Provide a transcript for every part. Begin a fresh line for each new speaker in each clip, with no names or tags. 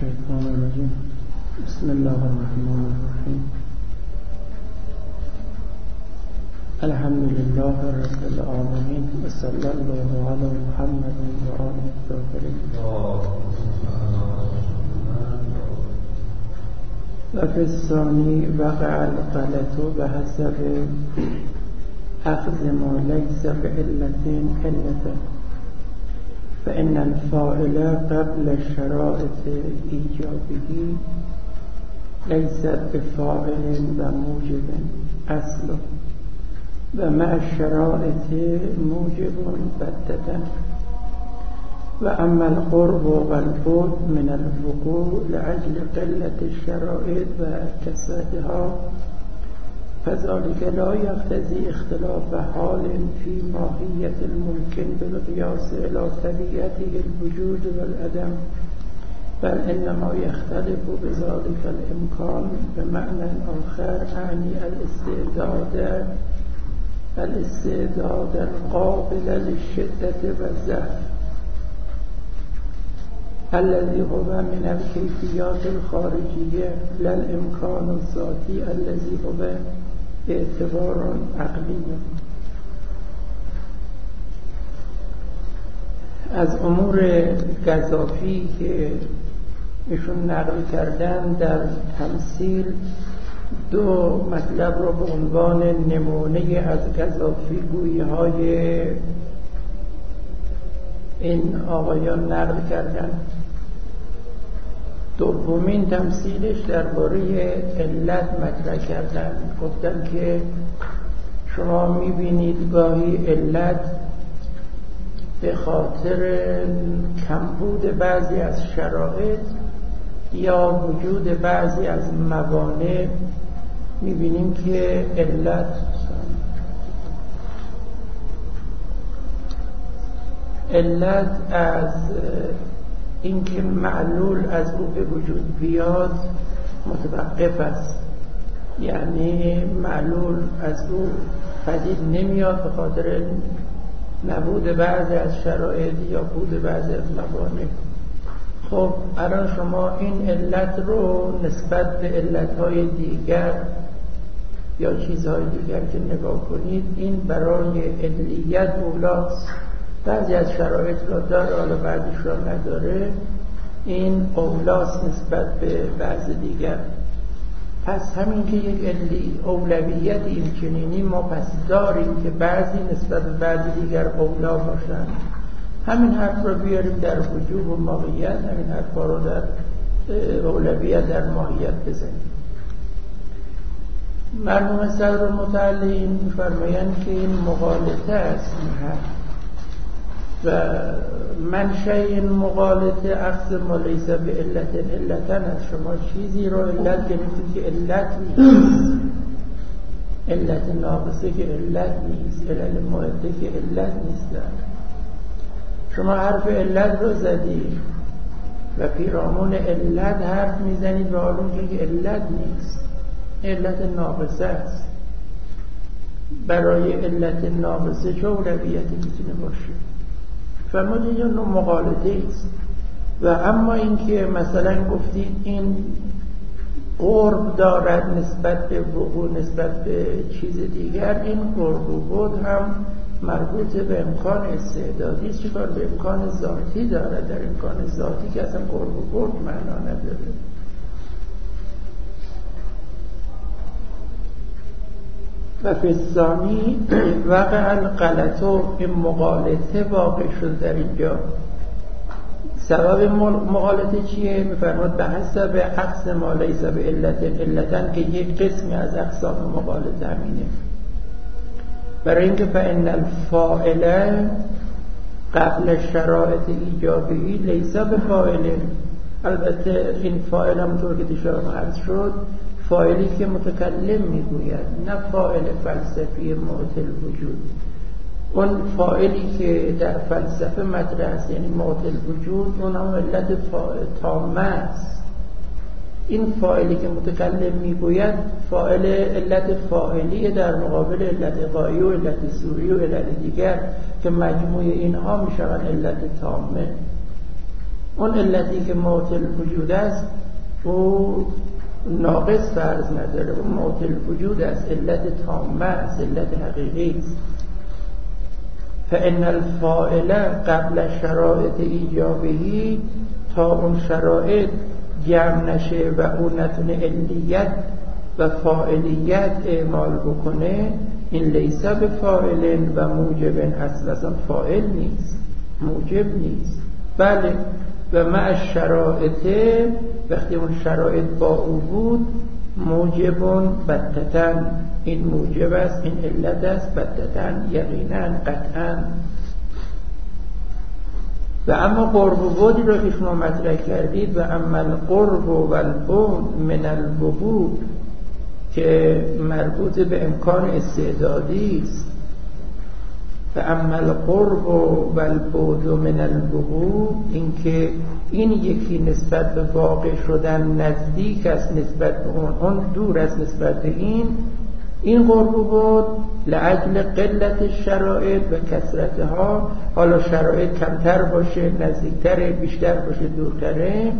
الشيطان الرجيم بسم الله الرحمن الرحيم الحمد لله رب العالمين وصلى الله على محمد وآله الطاهرين وفي الثاني وقع الغلط بحسب أخذ ما ليس بعلة علة فإن الفاعل قبل الشرائط إيجابه ليس بفاعل وموجب أصله ومع الشرائط موجب بتة وأما القرب والبعد من الوقوع لأجل قلة الشرائط وكسادها فذلك لا يقتضي اختلاف حال في ماهية الممكن بالقياس إلى طبيعته الوجود والعدم بل إنما يختلف بذلك الإمكان بمعنى آخر أعني الاستعداد القابل للشدة والضعف الذي هو من الكيفيات الخارجية لا الإمكان الذاتي الذي هو اعتبار عقلی. از امور قذافی که ایشون نقل کردن در تمثیل دو مطلب را به عنوان نمونه از قذافی گویی های این آقایان نقل کردن. دومین تمثیلش درباره علت مطرح کردن. گفتن که شما میبینید گاهی علت به خاطر کمبود بعضی از شرایط یا وجود بعضی از موانع میبینیم که علت از اینکه معلول از او به وجود بیاد متوقف است، یعنی معلول از او پدید نمیاد به خاطر نبود بعضی از شرایط یا بود بعضی از موانع. خب الان شما این علت رو نسبت به علتهای دیگر یا چیزهای دیگر که نگاه کنید، این برای علیت اولاست. بعضی از شرایط را داره حالا بعضیش را نداره، این اولاست نسبت به بعض دیگر. پس همین که یک اولویت این چنینی ما پس داریم که بعضی نسبت به بعضی دیگر اولا باشند. همین حرف رو بیاریم در وجوب و ماهیت، همین حرف رو در اولویت در ماهیت بزنیم. مرحوم صدر متعلم می‌فرمایند که این مغالطه است این حرف و منشأ این مغالطه اخذ ما لیس به علتن است. شما چیزی رو علت گرفتید که علت نیست، علت ناقصه که علت نیست، علل معده که علت نیستن. شما حرف علت رو زدید و پیرامون علت حرف میزنید و حالا که علت نیست، علت ناقصه است. برای علت ناقصه چه اولویتی میتونه باشه؟ فرمودید این نوع مغالطه است. و اما اینکه مثلا گفتید این قرب دارد نسبت به وقوع نسبت به چیز دیگر، این قرب و بعد هم مربوط به امکان استعدادی است، چیکار به امکان ذاتی دارد. در امکان ذاتی که اصلا قرب و بعد معنا نداره. و فی الثانی وقع الغلط، این مغالطه واقع شد در اینجا. سبب مغالطه چیه؟ میفرماد به حسب اخذ ما لیس به علتن که یک قسمی از اقسام مغالطه همینه. برای اینکه فإن الفاعل قبل شرایط ایجابی لیس بفاعل. البته این فاعل همونطور که دیشب عرض شد فاعلی که متکلم میگوید، نه فاعل فلسفی معطل وجود. اون فاعلی که در فلسفه مطرح است یعنی معطل وجود، اون هم علت تامه است. این فاعلی که متکلم میگوید فاعل علت فاعلی در مقابل علت غایی و علت صوری و علت دیگر که مجموع اینها میشوند علت تامه. اون علتی که موت الوجود است او ناقص فرض نداره، اون موت الوجود است، علت تامه است، علت حقیقی است. فإن الفاعل قبل شرایط ایجابهی، تا اون شرایط جمع نشه و اون نتونه علیت و فاعلیت اعمال بکنه، این لیس بفاعل و موجب، اصلا فاعل نیست، موجب نیست. بله، و مع شرایط، وقتی اون شرایط با او بود، موجبون بتتاً، این موجب است، این علت است، بتتاً یقیناً قطعاً. و اما قرب و بعدی را که شما مطرح کردید، و اما القرب و البعد من الوجود، که مربوط به امکان استعدادی است، و اما القرب و البعد من الوجود، این که این یکی نسبت به واقع شدن نزدیک است نسبت به اون دور است نسبت به این قرب و بعد لأجل قلت شرایط و کثرتها، حالا شرایط کمتر باشه، نزدیکتره، بیشتر باشه، دورتره.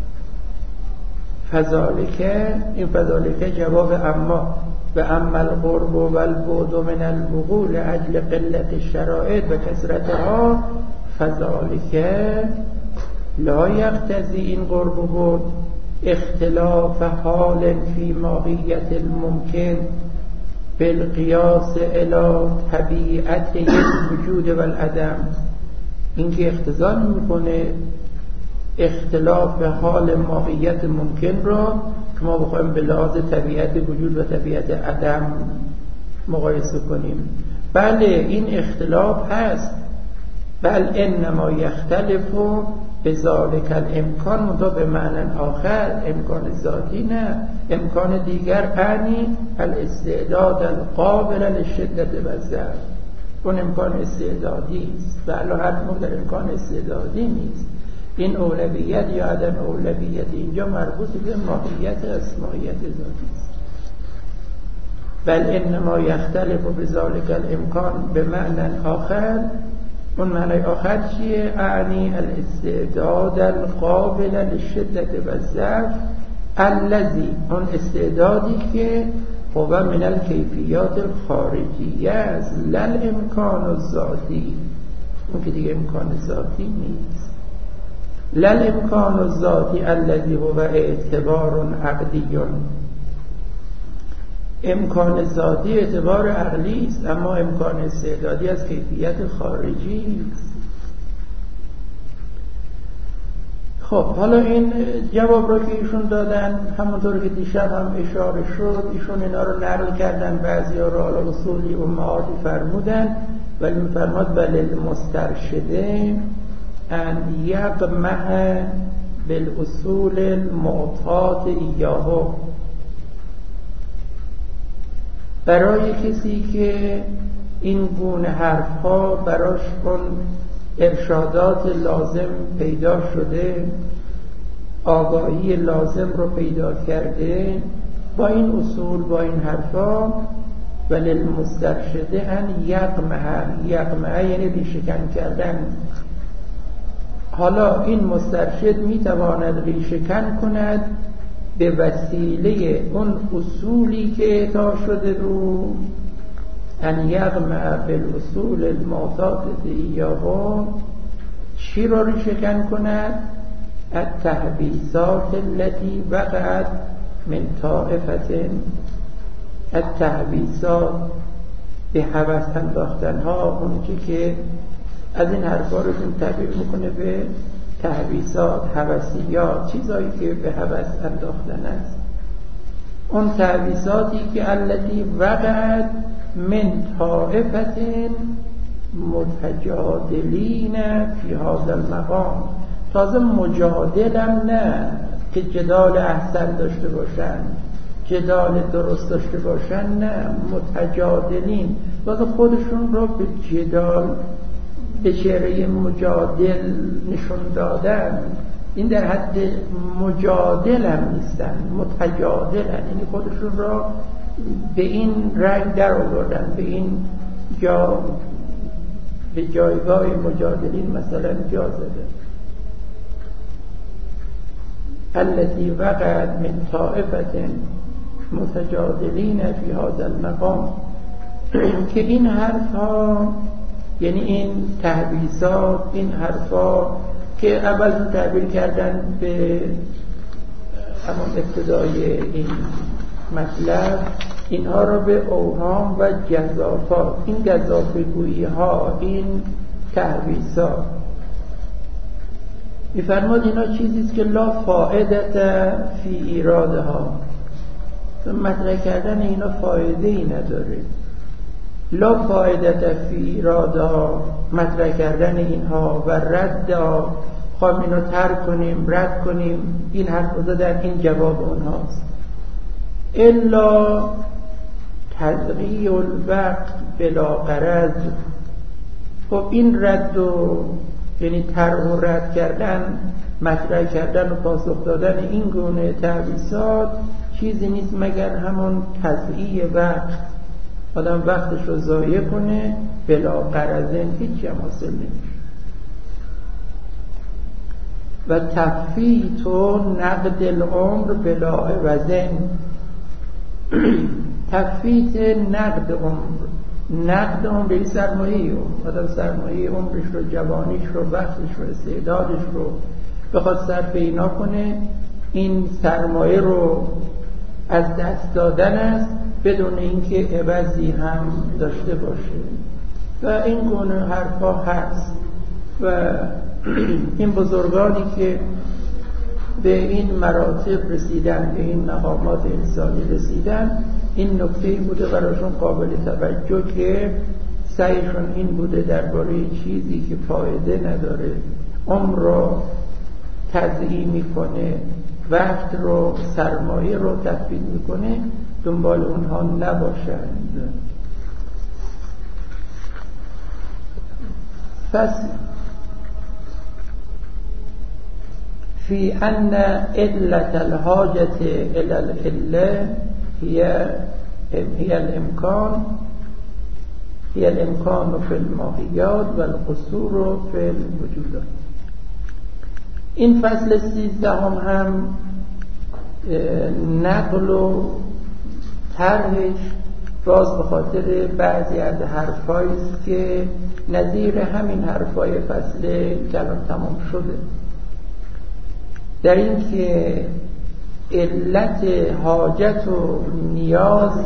فذالکه، این فذالکه جواب اما، و اما القرب و البعد من الوقوع لأجل قلت الشرائط و کثرتها، فذالکه لا یقتضی، این قرب و بعد اختلاف حال فی ماهیت الممکن بالقیاس الی طبیعت الوجود و العدم. این که اقتضا میکنه اختلاف حال ماهیت ممکن را که ما بخوایم به لحاظ طبیعت وجود و طبیعت عدم مقایسه کنیم. بله این اختلاف هست، بل انما یختلف بذالک الامکان، منتها به معنی آخر، امکان ذاتی نه، امکان دیگر، اعنی الاستعداد القابل للشدت و ضعف. اون امکان استعدادی است، بله حتما در امکان استعدادی نیست. این اولویت یا عدم اولویت اینجا مربوط به ماهیت است، ماهیت ذاتی است. بل انما یختلف بذالک الامکان به معنی آخر. اون معنی آخر چیه؟ اعنی الاستعداد القابل للشدت و ضعف الذی، اون استعدادی که هو من الکیفیات الخارجیه است، لل امکان الذاتی، اون که دیگه امکان ذاتی نیست. لل امکان الذاتی الذی هو اعتبار عقلی، امکان ذاتی اعتبار عقلی است، اما امکان استعدادی از کیفیت خارجی است. خب حالا این جواب را که ایشون دادن، همونطور که دیشب هم اشاره شد، ایشون اینا رو نقل کردن، بعضی‌ها رو حالا اصولی و معادی فرمودن، ولی می‌فرماد بل المسترشده ان یقمع بالاصول المعطات ایاه، برای کسی که این گونه حرفها براش اون ارشادات لازم پیدا شده، آگاهی لازم رو پیدا کرده با این اصول، با این حرفها، ولی المسترشده ان یقمع یعنی ریشه‌کن کردن. حالا این مسترشد میتواند ریشه‌کن کند به وسیله اون اصولی که اعطا شده رو، ان یقمع بالاصول المعطات ایاه، چی رو ریشه‌کن کند؟ التحبیسات التي وقعت من طائفة، التحبیسات به هوس انداختن ها، اونی که از این حرفا رو تعبیر میکنه به تحبیسات، هوسیات، چیزایی که به هوس انداختن است. اون تحبیساتی که التي وقعت من طائفة متجادلین فی هذا المقام، تازه مجادلم نه که جدال احسن داشته باشن، جدال درست داشته باشن، نه، متجادلین، تازه خودشون رو به جدال، به چهره مجادل نشون دادن. این در حد مجادل هم نیستن، متجادل هم، یعنی خودشون را به این رنگ در آوردن، به این جا، به جایگاه مجادلین مثلا جا زده. التي وقعت من طائفة متجادلین فی هذا المقام که این حرفها، یعنی این تحبیسات، این حرفها که اول تعبیر کردن به همون ابتدای این مطلب، اینها را به اوهام و گزافات، این گزافگویی ها، این تحبیسات، می‌فرماد اینا چیزیست که لا فائدت فی ایرادها، مطرح کردن اینا فایده ای نداره. لا فایدت فی ایرادها، مطرح کردن اینها و ردها، خواهیم اینو ترک کنیم، رد کنیم، این حرف رو در این جواب اونهاست. الا تضییع الوقت بلا غرض. خب این رد و یعنی طرح و رد کردن، مطرح کردن و پاسخ دادن این گونه تحبیسات چیزی نیست مگر همون تضییع وقت، آدم وقتش رو ضایع کنه بلا غرض، هیچی هم حاصل نمیشه. و تفیت و نقد العمر بلا عوض. تفیت نقد عمر، نقد عمر به سرمایه آدم سرمایه عمرش رو، جوانیش رو، وقتش رو، استعدادش رو بخواد صرف اینا کنه، این سرمایه رو از دست دادن است بدون اینکه عوضی هم داشته باشه. و این گونه حرفا هست و این بزرگانی که به این مراتب رسیدن، به این مقامات انسانی رسیدن، این نکته بوده براشون قابل توجه که سعیشون این بوده درباره چیزی که فایده نداره، عمر رو تضییع میکنه، وقت رو، سرمایه رو تفیت میکنه، دنبال اونها نباشند. فصل فی ان علت الحاجة الى العله هي الامکان فی الماهیات و القصور فی الوجودات. این فصل 13 هم نقل و طرحش باز به خاطر بعضی از حرفایی است که نظیر همین حرفای فصل کلام تمام شده، در این که علت حاجت و نیاز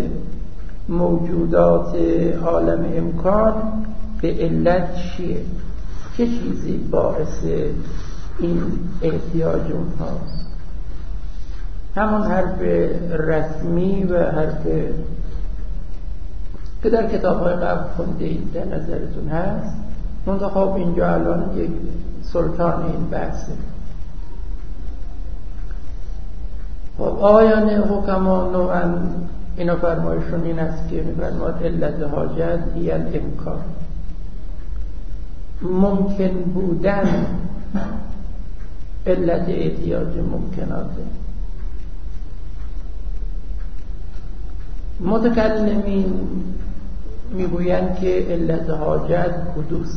موجودات عالم امکان به علت چیه، چه چیزی باعث این احتیاج اونهاست. همون حرف رسمی و حرف که در کتاب‌های قبل خونده اید در نظرتون هست. منتها خب اینجا الان یک سلطان این بحثه. خب آیان حکما نوعا اینا فرمایشون این است که می‌فرماد علت حاجت هی الامکان، ممکن بودن علت احتیاج ممکناته. متکلمین میگویند که علت حاجت حدوث،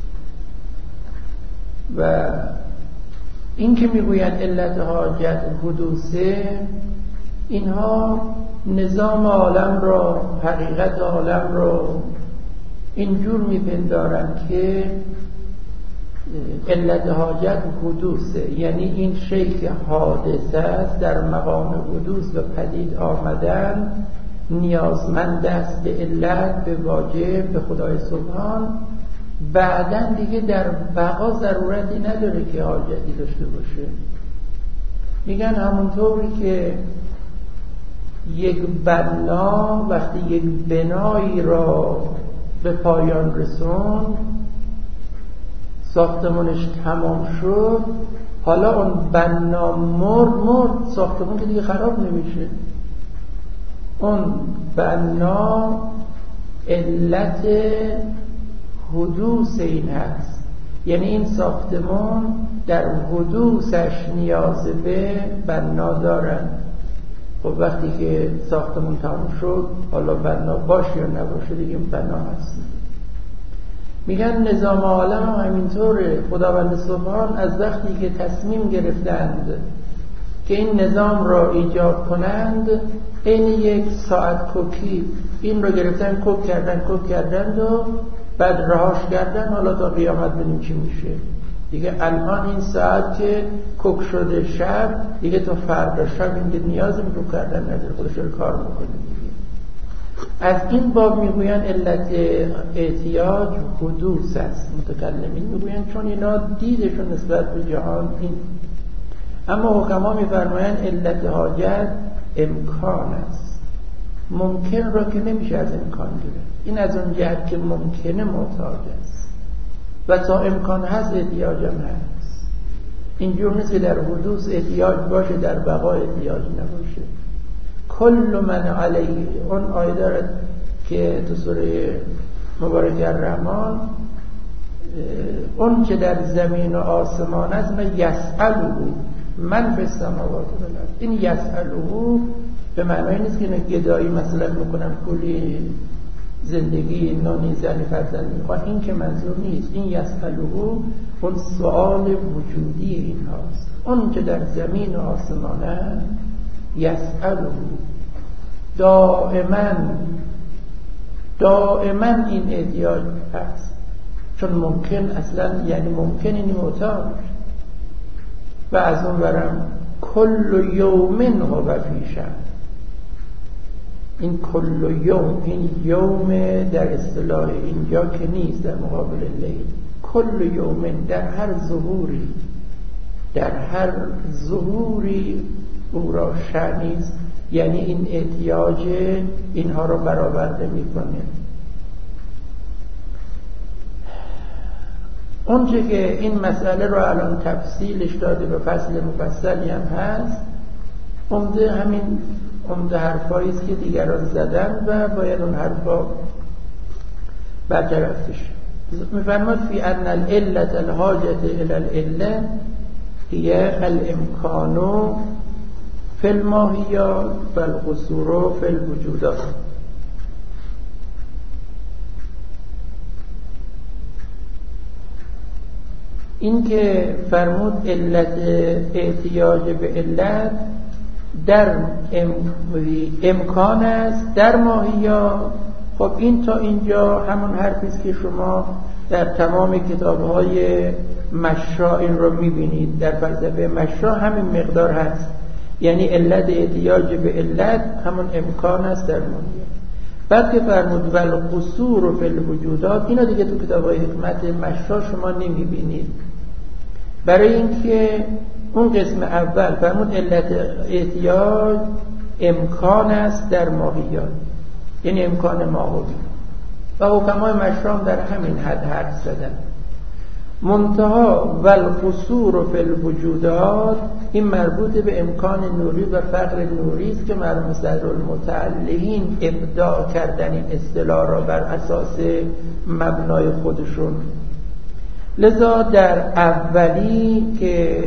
و این که میگویند علت حاجت حدوثه، اینها نظام عالم را، حقیقت عالم را اینجور میپندارند که علت حاجت حدوثه، یعنی این شیء که حادثه است در مقام حدوث و پدید آمدن نیازمند است به علت، به واجب، به خدای سبحان، بعدن دیگه در بقا ضرورتی نداره که حاجتی داشته باشه. میگن همونطوری که یک بنا وقتی یک بنایی را به پایان رسوند، ساختمانش تمام شد، حالا اون بنا مرد، ساختمان که دیگه خراب نمیشه. اون بنا علت حدوث این هست، یعنی این ساختمان در حدوثش نیاز به بنا دارن. خب وقتی که ساختمان تمام شد، حالا بنا باشه یا نباشه دیگه بنا هست. میگن نظام عالم هم همینطوره. خداوند سبحان از وقتی که تصمیم گرفتند که این نظام را ایجاد کنند این یک ساعت کوکی این رو گرفتن کوک کردن و بعد رهاش کردن، حالا تا قیامت ببینیم چی میشه دیگه. الان این ساعت که کوک شده شب دیگه تا فردا شب این نیازی به کوک کردن نداره، خودش رو کار میکنه دیگه. از این باب میگوین علت احتیاج حدوث است. متکلمین میگوین چون اینا دیدشون نسبت به جهان این، اما حکما میفرمایند علت حاجت امکان است. ممکن را که نمیشه از امکان گرفت، این از اون جهت که ممکنه محتاج است و تا امکان هست احتیاج هم هست. اینجور نیست که در حدوث احتیاج باشه در بقا احتیاج نباشه. کل من علیه، اون آیه دارد که تو سوره مبارکه الرحمن، اون که در زمین و آسمان است من یسأله من فی السماوات و الارض. این یسأله به معنی نیست که گدایی مثلا میکنن پولی زندگی نانی زنی فرزند میخوان، این که منظور نیست. این یسأله اون سؤال وجودی این هاست. اون که در زمین و آسمان است یسأله دائما این احتیاج هست، چون ممکن اصلا یعنی ممکن اینی محتاج. و از اون برم کل یوم هو فی شأن. این کل یوم، این یوم در اصطلاح اینجا که نیست در مقابل لیل. کل یوم در هر ظهوری او را شأنی است، یعنی این احتیاج اینها را برآورده میکنه. اونچه که این مسئله رو الان تفصیلش داده به فصل مفصلی هم هست، عمده حرفایی است که دیگران زدن و باید اون حرفا برطرفش. میفرماد فی ان العلة الحاجة الى العلة هي الامکان فی الماهیات و القصور فی الوجودات. این که فرمود علت احتیاج به علت در امکان است در ماهیات. خب این تا اینجا همون حرفی است که شما در تمام کتاب‌های مشرع این رو می‌بینید. در فلسفه مشرع همین مقدار هست، یعنی علت احتیاج به علت همون امکان است در ماهیات. بعد که فرمود والقصور فی الوجودات، اینا دیگه تو کتاب‌های حکمت مشرع شما نمی‌بینید، برای اینکه اون قسم اول فرمود علت احتیاج امکان است در ماهیات، یعنی امکان ماهوی، و حکمای مشرع در همین حد حرف زدن. منتها والقصور فی الوجودات این مربوط به امکان نوری و فقر نوری است که مرحوم صدرالمتعلقین ابداع کردن این اصطلاح را بر اساس مبنای خودشون. لذا در اولی که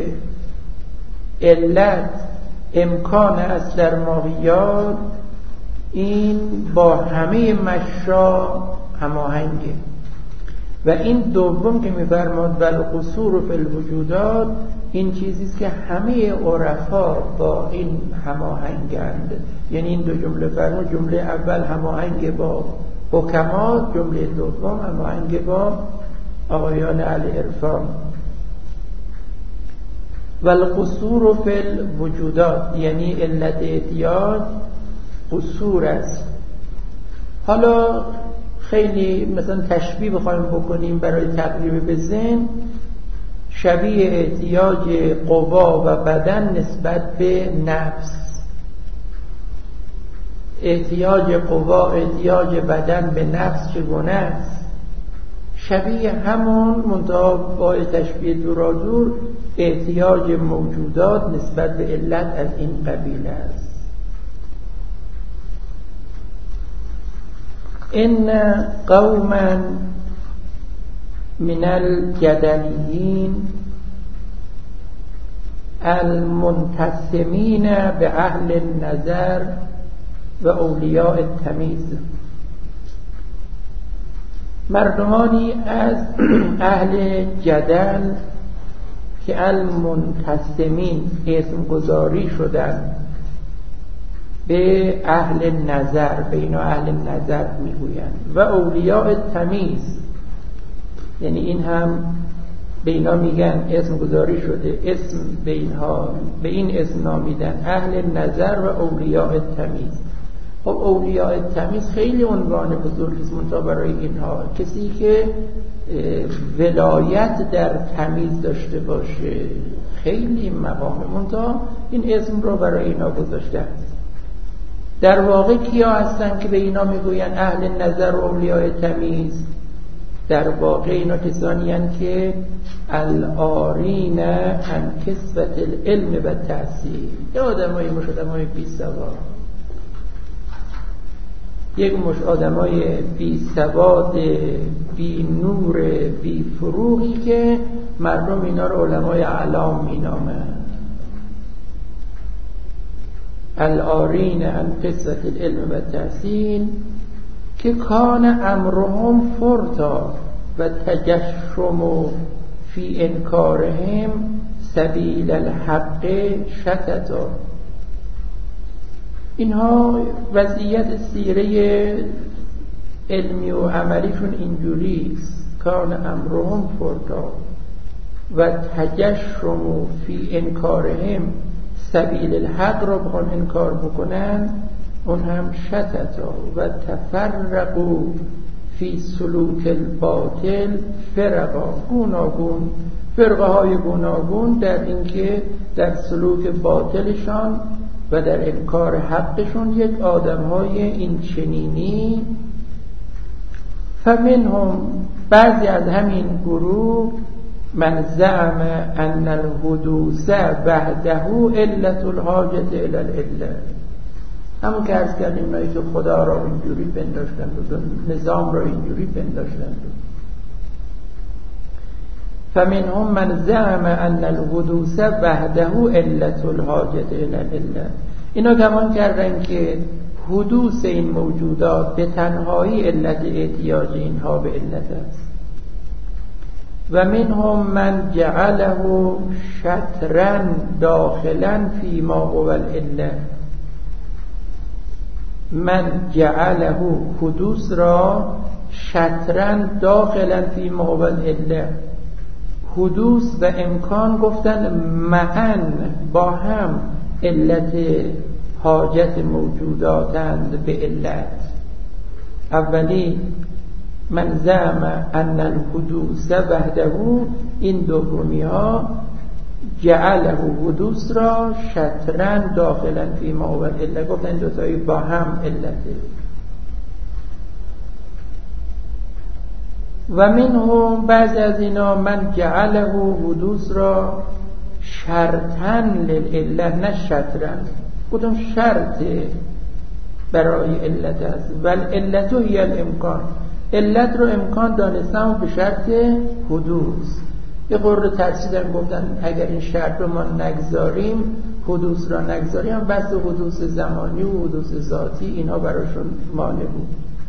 علت امکان است در ماهیات، این با همه مشرع هماهنگه. و این دوم که می‌فرماد والقصور فی الوجودات، این چیزی است که همه عرفا با این هماهنگند. یعنی این دو جمله فرمود، جمله اول هماهنگ با حکما، جمله دوم هماهنگ با آقایان اهل عرفان. والقصور فی الوجودات یعنی علت احتیاج قصور است. حالا خیلی مثلا تشبیه بخوایم بکنیم برای تقریب به ذهن، شبیه احتیاج قوا و بدن نسبت به نفس. احتیاج قوا، احتیاج بدن به نفس چگونه است؟ شبیه همون، منتها با تشبیه دورادور احتیاج موجودات نسبت به علت از این قبیل است. ان قوما من الجدلیین المنتسمین به اهل النظر و اولیاء التمیز، مردمانی از اهل جدل که المنتسمین اسم گذاری شدن به اهل نظر، به اینا اهل نظر میگویند. و اولیاء تمیز، یعنی این هم به اینا میگن اسم گذاری شده، اسم به اینها، به این اسم نامیدن اهل نظر و اولیاء تمیز. خب اولیاء تمیز خیلی عنوان بزرگی است، منتها برای اینها کسی که ولایت در تمیز داشته باشه خیلی مقامه، منتها این اسم رو برای اینا گذاشته است. در واقع کیا هستن که به اینا میگوین اهل نظر و اولیاء تمیز؟ در واقع اینا کسانی هستند که العارین عن کسوة العلم و تحصیل، یه آدمای مش آدمای بی سواد، یک مش آدمای بی سواد، بی نور، بی فروغی که مردم اینا رو علمای اعلام مینامند. العارین عن کسوة العلم و تحصیل که کان امرهم فرطا و تجشم فی انکارهم سبیل الحق شتتا. اینها وضعیت سیره علمی و عملیشون اینجوری است. کان امرهم فرطا و تجشم فی انکارهم سبیل الحق را بخوان انکار بکنن، اون هم شتتا و تفرقوا فی سلوک الباطل فرقا، گوناگون، فرقه های گوناگون در اینکه در سلوک باطلشان و در انکار حقشون یک آدم های این چنینی. فمنهم، بعضی از همین گروه، من زعم ان الحدوث وحده علت الحاجة الی العله، همون که عرض کردیم اونایی که خدا را اینجوری پنداشتند و نظام را اینجوری پنداشتند. فمنهم من زعم ان الحدوث وحده علت الحاجة الی العله، اینا گمان کردن که حدوث این موجودات به تنهایی علت احتیاج اینها به علت است. و منهم من جعله شطرا داخلا فی ما هو العله، من جعله حدوث را شطرا داخلا فی ما هو العله، حدوث و امکان گفتن معن با هم علت حاجت موجوداتند به علت. اولی من زعم ان الحدوث وحده، این دومی ها جعله حدوث را شطرا داخلا فی ما هو العله، گفتن دوتایی با هم علته. و منهم، بعضی از اینا، من جعله حدوث را شرطا للعله، نه شطرا، گفتم شرط برای علت است. و العلت هی الامکان، علت رو امکان دانستم به شرط حدوث. یه قرر ترسیدن گفتن اگر این شرط رو ما نگذاریم، حدوث را نگذاریم، بس حدوث زمانی و حدوث ذاتی اینها براشون مانع بود.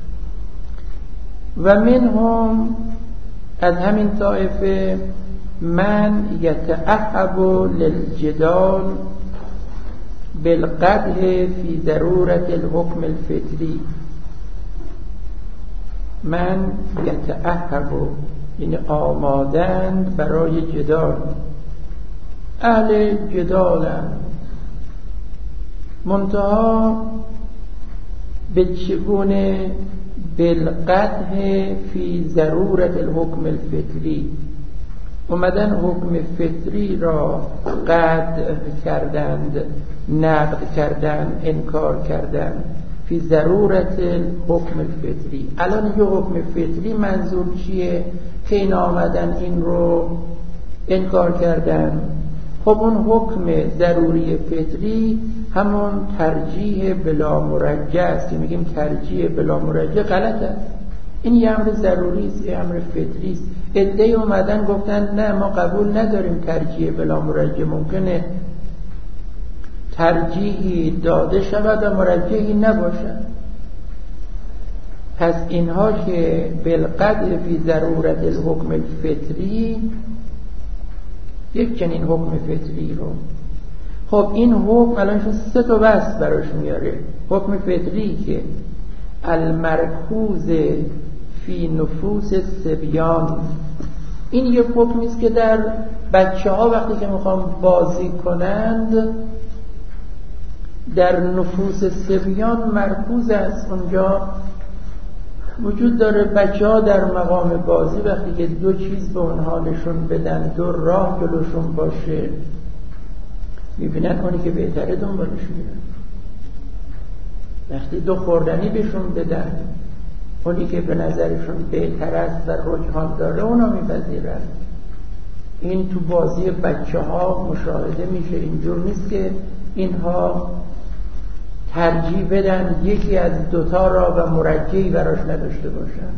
و منهم، از همین طایفه، من یتأهب للجدال بالقدح فی ضرورت الحکم الفطری. من یتأهب یعنی آمادند برای جدال، اهل جدالند، منتها به چگونه؟ بالقدح فی ضرورت الحکم الفطری، اومدن حکم فطری را قدح کردند، نقد کردند، انکار کردند. فی ضرورت الحکم الفطری، الان یه حکم فطری منظور چیه که این آمدن این رو انکار کردن؟ خب اون حکم ضروری فطری همون ترجیح بلا مرجح است که میگیم ترجیح بلا مرجح غلط است. این یه امر ضروری است، یه امر فطری است. عده‌ای اومدن گفتن نه ما قبول نداریم ترجیح بلا مرجح، ممکنه ترجیحی داده شود و مرجحی نباشد. پس اینها که بالقدر فی ضرورت الحکم الفطری، یک چنین حکم فطری رو. خب این حکم الانشون 3 تا بحث براش میاره. حکم فطری که المرکوز فی نفوس الصبیان، این یک حکمی است که در بچه‌ها وقتی که میخوان بازی کنند در نفوس صبیان مرکوز است. اونجا وجود داره بچه‌ها در مقام بازی وقتی که 2 چیز به اونها نشون بدن، 2 راه جلوشون باشه، میبینن اونی که بهتره دنبالش میرن. وقتی 2 خوردنی بهشون بدن، اونی که به نظرشون بهتر است و رجحان داره اونا میپذیرن. این تو بازی بچه‌ها مشاهده میشه. اینجور نیست که اینها ترجیح بدن یکی از 2 تا را و مرجحی براش نداشته باشن.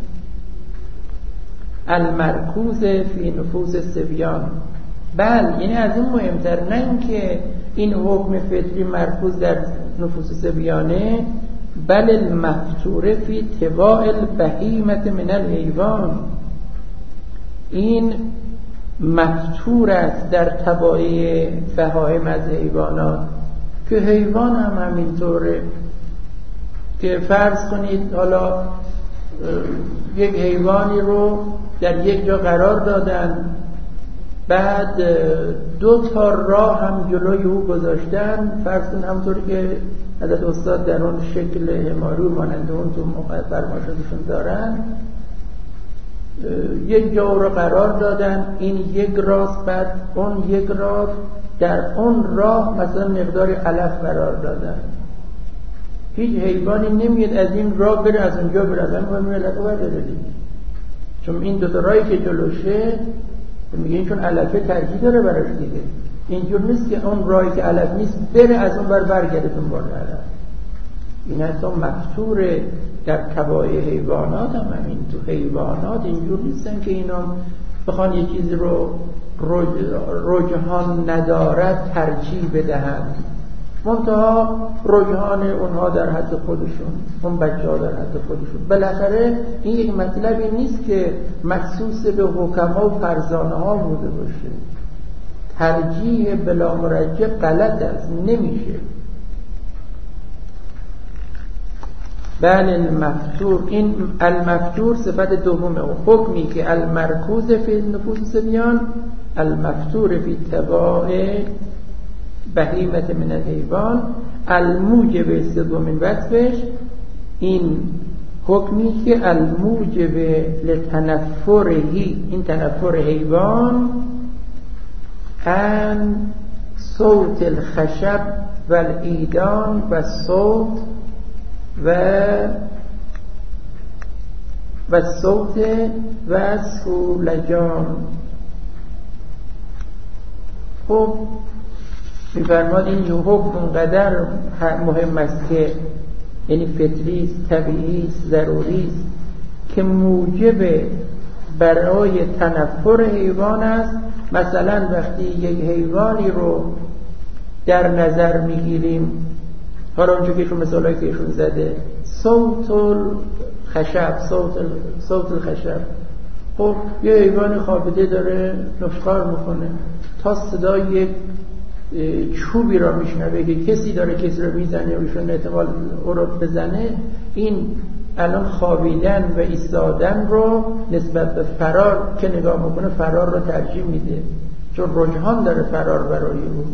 المرکوز فی نفوس الصبیان، بل یعنی از این مهمتر، نه اینکه این حکم فطری مرکوز در نفوس صبیانه، بل المفتور فی طباع البهیمة من الحیوان، این مفتور است در طبایع بهایم از حیوانات، که حیوان هم همینطوره. که فرض کنید حالا یک حیوانی رو در یک جا قرار دادن، بعد 2 تا راه هم جلوی او گذاشتن، فرض کنید همونطوری که حضرت استاد در اون شکل حماری مانند اون تو فرمایشاتشون دارن، یک جا رو قرار دادن، این یک راه، بعد اون یک راه، در اون راه مثلا مقدار علف قرار دادن. هیچ حیوانی نمیاد از این راه بره از اونجا بره، از اون علف بره دیگه، چون این 2 تا راهی که جلوشه میگه این چون علفه ترجیح داره براش دیگه. اینجور نیست که اون راهی که علف نیست بره از اون بر برگرده دنبال علف. این حتی مفتور در طبایع حیوانات هم همین. تو حیوانات اینجور نیستن که اینا بخوان یه چیزی رو رجحان ندارد ترجیح بدهند، منتها رجحان اونها در حد خودشون، اون بچه‌ها در حد خودشون. بالاخره این یک مطلبی نیست که مخصوص به حکما و فرزانه ها بوده باشه. ترجیح بلا مرجح غلط است، نمیشه. بل المفتور، این المفتور صفت دومه، حکمی که المرکوز فی نفوس الصبیان المفتور فی طباع بهیمة من الحیوان الموجب سومین وصفش، این حکمی که الموجب لتنفرهی، این تنفر حیوان، ان صوت الخشب و الایدان و صوت و صوت و سولجان. خب می‌فرماد این حکم اونقدر مهم است که یعنی فطری است، طبیعی است، ضروری است، که موجب برای تنفر حیوان است. مثلا وقتی یک حیوانی رو در نظر میگیریم، حالا اونجا که ایشون مثالایی که ایشون زده، صوت الخشب، صوت الخشب، خب یه حیوان خوابیده داره نشخوار میکنه، تا صدای یک چوبی را میشنوه که کسی داره کسی رو میزنه و ایشون احتمال او رو بزنه، این الان خوابیدن و ایستادن رو نسبت به فرار که نگاه میکنه فرار رو ترجیح میده، چون رجحان داره فرار برای او.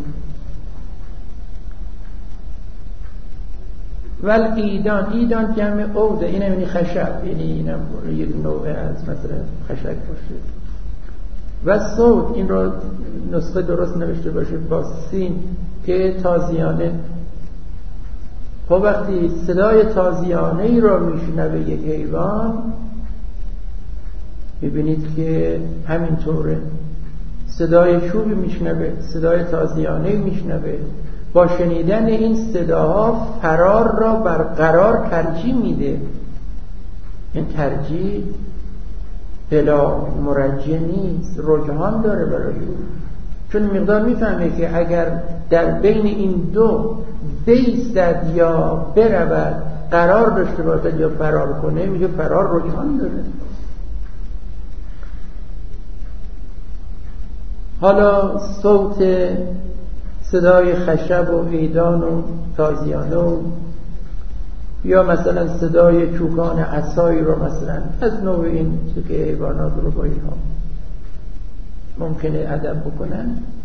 ول ایدان، ایدان جمع عوده، این هم خشب، یعنی اینم یک نوع از مثلا خشک باشه. و صوت، این رو نسخه درست نوشته باشه با سین که تازیانه. خب وقتی صدای تازیانه ای رو میشنوه یک حیوان، ببینید که همینطوره، صدای چوبی میشنوه، صدای تازیانه میشنوه، با شنیدن این صداها فرار را برقرار ترجیح میده. این ترجیح بلا مرجح نیست، رجحان داره برای او، چون مقدار میفهمه که اگر در بین این دو بیستد یا برود، قرار داشته باشد یا فرار کنه، میگه فرار رجحان داره. حالا صوت صدای خشب و عیدان و تازیانه و یا مثلا صدای چوکان عصایی رو مثلا از نوع این که حیوانات رو با اینها ممکنه ادب بکنن.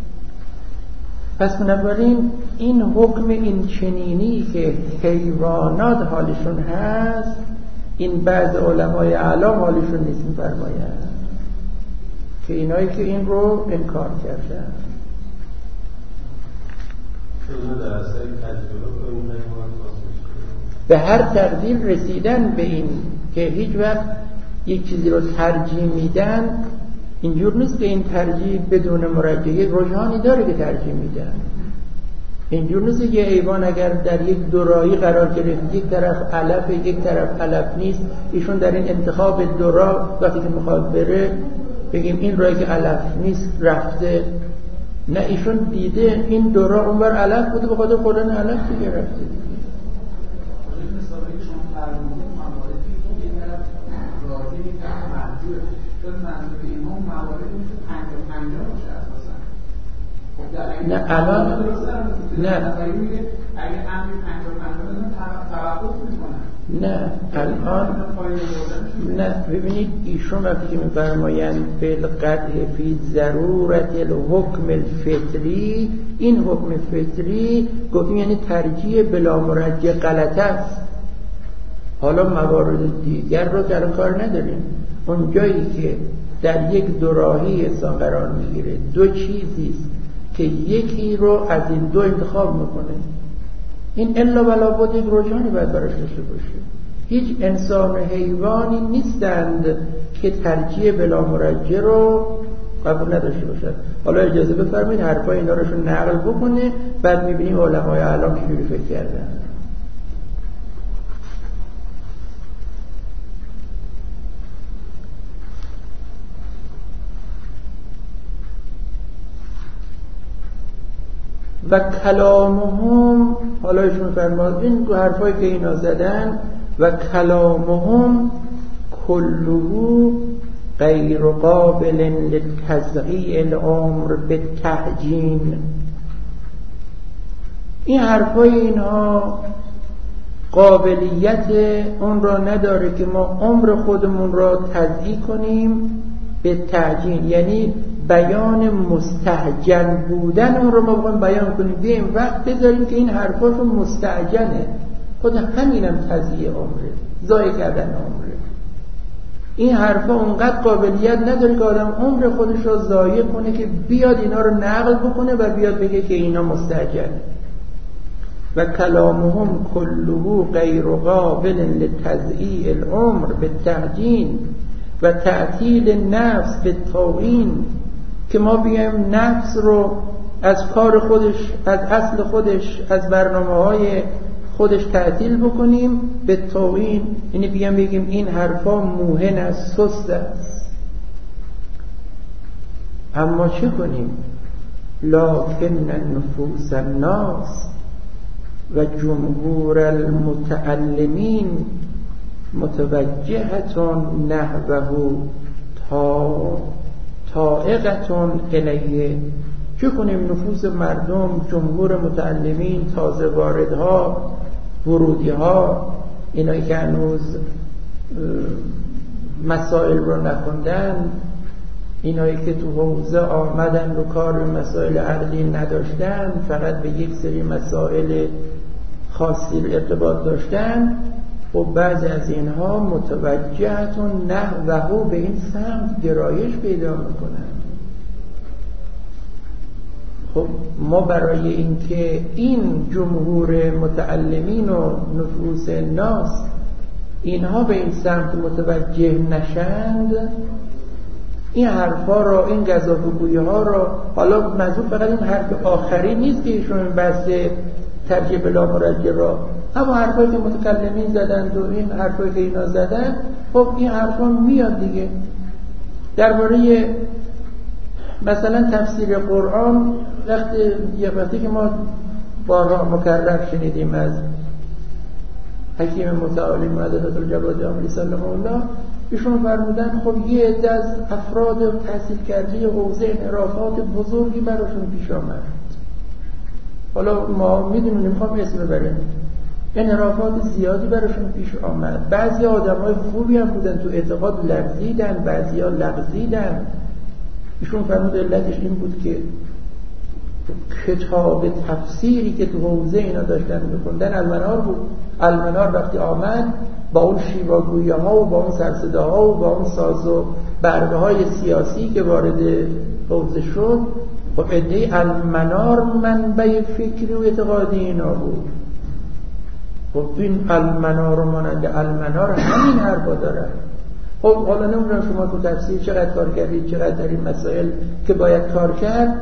پس بنابراین این حکم این چنینی که حیوانات حالشون هست، این بعض علمای اعلام حالشون نیست می‌فرمایند که اینایی که این رو انکار کردن. به هر تقدیر رسیدن به این که هیچ وقت یک چیزی رو ترجیح میدن، اینجور نیست که این ترجیح بدون مرجعیت رجحانی داره که ترجیح میدن. اینجور نیست که حیوان اگر در یک دوراهی قرار گرفت، یک طرف علف یک طرف علف نیست، ایشون در این انتخاب دورا وقتی که میخواد بره بگیم این راهی که علف نیست رفته، نه ایشون دیده این دورا اونور علف بوده به خاطر خوردن علف دیگه رفته دیگه. نه الان نه الان نه ببینید ایشون وقتی که می‌فرمایند بالقطع فی ضرورت الحکم الفطری، این حکم فطری گفتیم یعنی ترجیح بلا مرجع غلط است. حالا موارد دیگر رو در کار نداریم. اون جایی که در یک دوراهی انسان قرار میگیره، دو چیزیست که یکی رو از این دو انتخاب میکنه، این الا ولا بد یک رجحانی باید براش داشته باشه. هیچ انسان و حیوانی نیستند که ترجیح بلا مرجع رو قبول نداشته باشد. حالا اجازه بفرمایید حرفای اینا رو نقل بکنه، بعد میبینیم علمای اعلام چجوری فکر کردن. و کلامهم، حالا ایشون فرماد این حرفایی که اینا زدن، و کلامهم کله غیر قابل لتضییع الامر بالتهجین. این حرفای اینها قابلیت اون را نداره که ما عمر خودمون را تضییع کنیم به تعجین، یعنی بیان مستعجل بودن اون رو ما بخوایم بیان کنیم بیایم وقت بذاریم که این حرفاشون مستعجله. خود همینم تضییع عمره، ضایع کردن عمره. این حرفا اونقدر قابلیت نداره که آدم عمر خودش رو ضایع کنه که بیاد اینا رو نقل بکنه و بیاد بگه که اینا مستعجله. و کلامهم کله غیر قابل لتضییع العمر بالتعجین و تعطیل نفس بالتوهین، که ما بیایم نفس رو از کار خودش، از اصل خودش، از برنامه‌های خودش تعطیل بکنیم به توهین، یعنی بیایم بگیم این حرفا موهن است، سست است. اما چه کنیم؟ لکن نفوس الناس و جمهور المتعلمین متوجهتون نحوه طائقتون الیه. چه کنیم؟ نفوس مردم، جمهور متعلمین، تازه واردها، ورودیها، اینایی که هنوز مسائل رو نخوندن، اینایی که تو حوزه آمدن رو کار مسائل عقلی نداشتن، فقط به یک سری مسائل خاصی ارتباط داشتن، و بعضی از اینها متوجهتون نحوه به این سمت گرایش پیدا میکنن. خب ما برای اینکه این جمهور متعلمین و نفوس ناس اینها به این سمت متوجه نشند، این حرفا رو، این گزافگویی ها رو، حالا منظور فقط این حرف آخری نیست که ایشون بحث ترجیح بلا مرجع را، اما حرفایی که متکلمین زدند و این حرفایی که اینا زدن، خب این حرفا میاد دیگه. درباره مثلا تفسیر قرآن وقتی که ما بارها مکرر شنیدیم از حکیم متعالی معدد الجواد عمری صلی الله، ایشون فرمودن خب یه عده از افراد تحصیل کرده حوزه انحرافات بزرگی براشون پیش آمد. حالا ما میدونیم، میخوام اسم ببریم، انحرافات زیادی براشون پیش آمد. بعضی آدمای خوبی هم بودن، تو اعتقاد لغزیدن، بعضیا لغزیدن. ایشون فرمود علتش این بود که کتاب تفسیری که تو حوزه اینا داشتن میخوندن المنار بود. المنار وقتی آمد با اون شیواگویی ها و با اون سرصداها و با اون ساز و برده های سیاسی که وارد حوزه شد، خب عده المنار منبع فکری و اعتقادی اینا بود. خب این المنار و مانند المنار همین حرفا دارن. خب حالا نمیدونم شما تو تفسیر چقدر کار کردید، چقدر در این مسائل که باید کار کرد.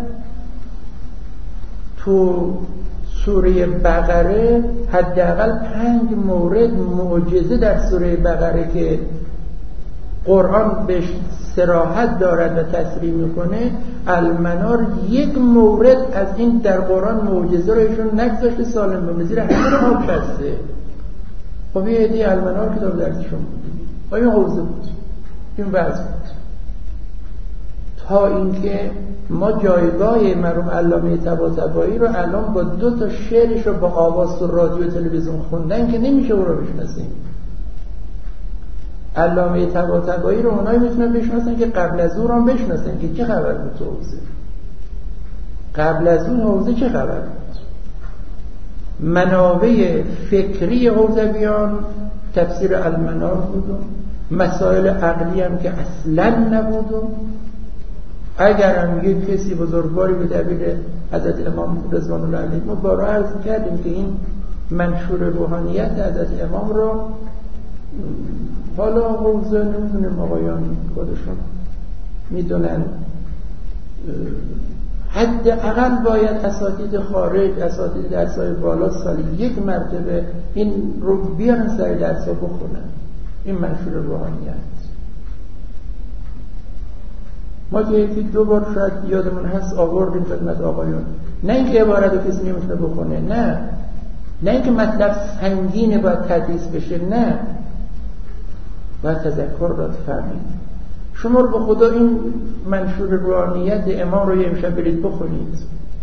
تو سوره بقره حداقل 5 مورد معجزه در سوره بقره که قرآن بهش صراحت دارد و تصریح میکنه، المنار یک مورد از این در قرآن معجزه رو ایشون نگذاشته سالم بمونه، زیر همه رو آب بسته. خب یه عده المنار کتاب درسشون بود، این حوزه بود، این وضع بود. تا اینکه ما جایگاه مرحوم علامه طباطبایی رو الان با 2 تا شعرش رو با آواز تو رادیو تلویزیون خوندن که نمیشه او رو بشناسیم. علامه طباطبایی رو اونایی میتونن بشناسن که قبل از او رو هم بشناسن که چه خبر بود تو حوزه، قبل از اون حوزه چه خبر بود. منابع فکری حوزویان تفسیر المنار بود و مسائل عقلی هم که اصلا نبود. و اگر هم یک کسی بزرگواری به دلیل حضرت امام رضوان الله علیه ما بارها عرض کردیم که این منشور روحانیت حضرت امام رو حالا حوزه نمیدونیم آقایان خودشون میدونن، حداقل باید اساتید خارج، اساتید درس‌های بالا سالی 1 مرتبه این رو بیارن سر درس‌ها بخونن. این منشور روحانیت ما که 1-2 بار شاید یادمون هست آوردیم خدمت آقایون. نه اینکه عبارت رو کسی نمیتونه بخونه، نه اینکه مطلب سنگینه باید تدریس بشه، نه، باید تذکر داد فهمید. شما رو به خدا این منشور روحانیت امام رو یه امشب برید بخونید،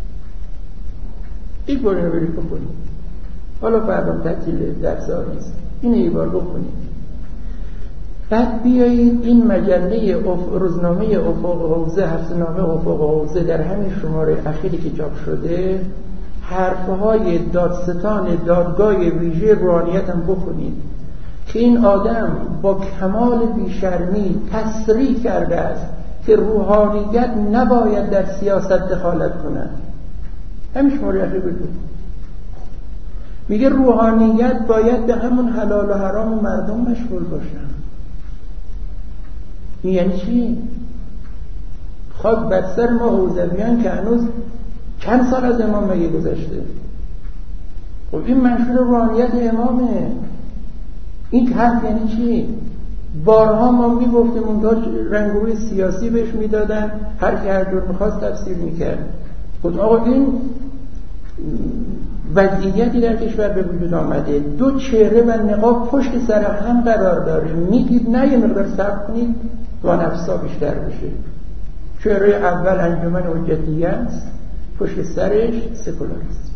یک بار اینو برید بخونید، حالا فردا تعطیل درس ها نیست، اینو یه بار بخونید. بعد بیایید این مجله روزنامه افق حوزه، هفته‌نامه افق حوزه در همین شماره اخیری که چاپ شده حرفهای دادستان دادگاه ویژه روحانیت هم بخونید که این آدم با کمال بیشرمی تصریح کرده است که روحانیت نباید در سیاست دخالت کند. همین شماره اخیر بگو میگه روحانیت باید به همون حلال و حرام مردم مشغول باشن. این یعنی چی؟ خاک بر سر ما حوزویان که هنوز چند سال از امام مگه گذشته. خب این منشور روحانیت امامه. این حرف یعنی چی؟ بارها ما میگفتیم اونجا رنگ روی سیاسی بهش میدادن، هر کی هر جور میخواست تفسیر میکرد. خود آقا این وضعیتی در کشور به وجود آمده، 2 چهره و نقاب پشت سر هم قرار داره. میگید نه یه مقدار صبر کنید تا نفسا بیشتر بشه. چهره اول انجمن حجتیه است، پشت سرش سکولاریسم.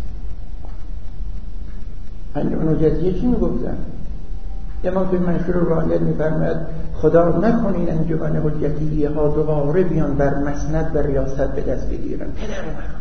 انجمن حجتیه چی میگفتن؟ امام توی منشور روحانیت میفرماید خدا نکنین انجمن حجتیه ها دوباره بیان بر مسند و ریاست به دست بگیرن. پدر من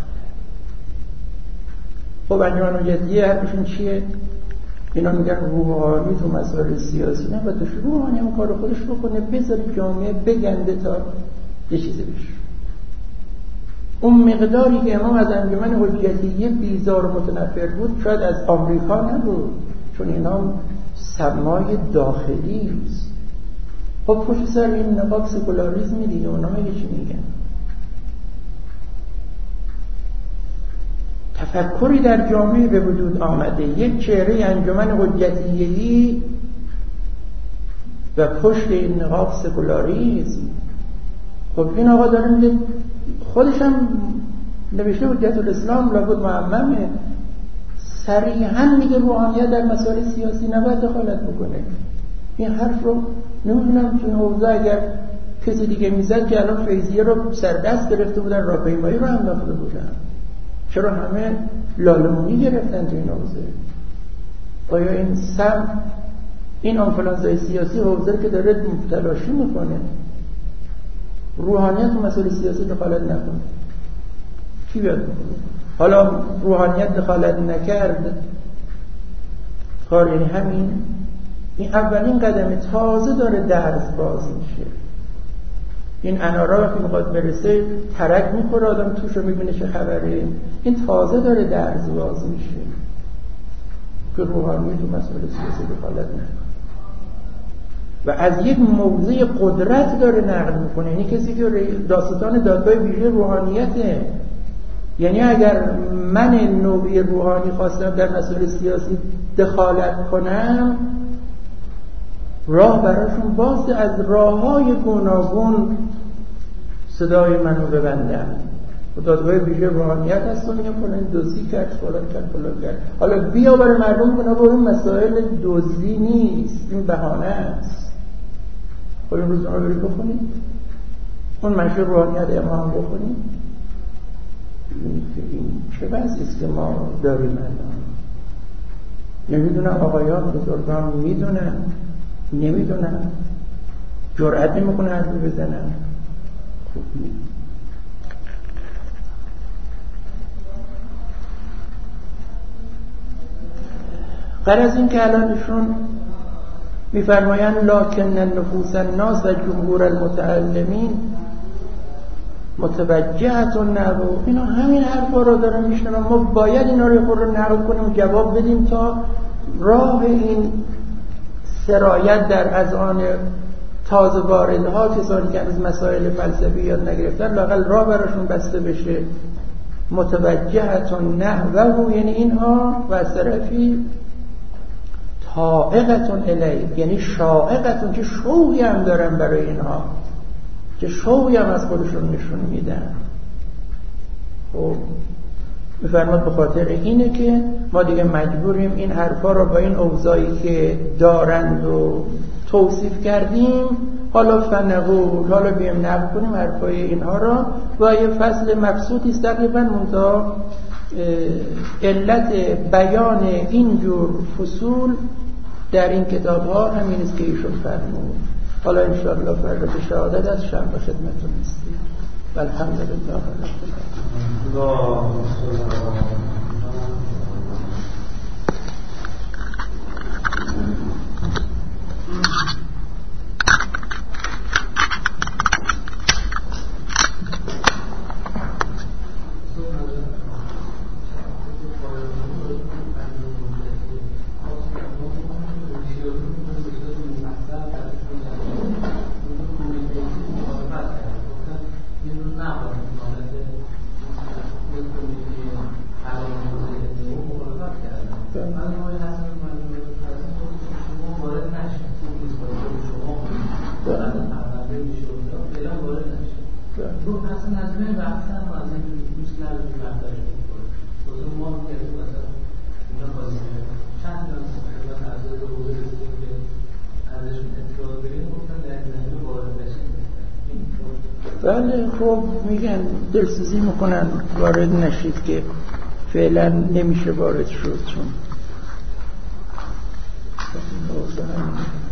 خب انجمن حجتیه حرفشون چیه؟ اینا میگن روحانی تو مسائل سیاسی نه، باید روحانی هم کار خودش بکنه، بذاره جامعه بگنده تا یه چیزی بشه. اون مقداری که امام از انجمن حجتیه بیزار و متنفر بود شاید از آمریکا نبود، چون اینا سمای داخلی است. خب پشت سر این نقاب سکولاریسم میدید، اونا میگه چی میگن؟ تفکری در جامعه به وجود آمده، یک چهره انجمن حجتیه‌ای و پشت این نقاب سکولاریسم. خب این آقا داره میگه، خودش هم نوشته حجت الاسلام لابد معممه، صریحاً میگه روحانیت در مسائل سیاسی نباید دخالت بکنه. این حرف رو نمیدونم تو این حوزه اگر کسی دیگه میزد که الان فیضیه رو سردست گرفته بودن، راهپیمایی رو انداخته بودن. چرا همه لاله‌مونی گرفتن تو این حوزه؟ آیا این این آنفلانزای سیاسی حوزه که داره تلاشی میکنه روحانیت و مسئله سیاسی دخالت نکنه، کی بیاد بکنه؟ حالا روحانیت دخالت نکرد کار یعنی همین. این اولین قدم تازه داره درس باز میشه. این انارا که میخواد برسه ترک میخوره آدم توش رو میبینه چه خبره. این تازه داره درس باز میشه که روحانیت و مسئله سیاسی دخالت نکنه و از یک موضع قدرت داره نقل میکنه. یعنی کسی که داستان دادگاه ویژه روحانیته، یعنی اگر من نوعی روحانی خواستم در مسئله سیاسی دخالت کنم راه براشون باز، از راههای گوناگون صدای منو ببندم. و دادگاه ویژه روحانیت هست و میگم فلان دزدی کرد فلان کرد. حالا بیا برای مردم کنه برای مسائل دزدی نیست، این بهانه است. خب این روزنامه برید بخونید، اون منشور روحانیت ما هم بخونید، این چه وضعی است که ما داریم الان. نمیدونم آقایان بزرگان میدونن نمیدونن، جرأت نمیکنه حرف بزنن. خوب غرض این که الان ایشون میفرمایند لکن نفوس الناس و جمهور المتعلمین متوجهت النحو. اینا همین حرفا رو دارن میشنن، ما باید اینا رو خود نقل کنیم و جواب بدیم تا راه این سرایت در اذهان تازه واردها، کسانی که از مسائل فلسفی یاد نگرفتن، لااقل راه براشون بسته بشه. متوجهت النحو یعنی اینها و از طرفی طائقتون الیه یعنی شائقتون، که شوقی هم دارن برای اینها، که شوقی هم از خودشون نشون میدن. خب میفرماد به خاطر اینه که ما دیگه مجبوریم این حرفا رو با این اوضاعی که دارند و توصیف کردیم حالا فنقول، حالا بیم نقل کنیم حرفای اینها را. و یه فصل مبسوطی است تقریبا منتها علت بیان اینجور فصول در این کتاب ها همین است که ایشون فرمود. حالا انشاءالله فردا به شهادت از شنبه خدمتون هستیم. الحمدلله رب العالمین. بله خب میگن دلسوزی میکنن وارد نشید که فعلا نمیشه وارد شد چون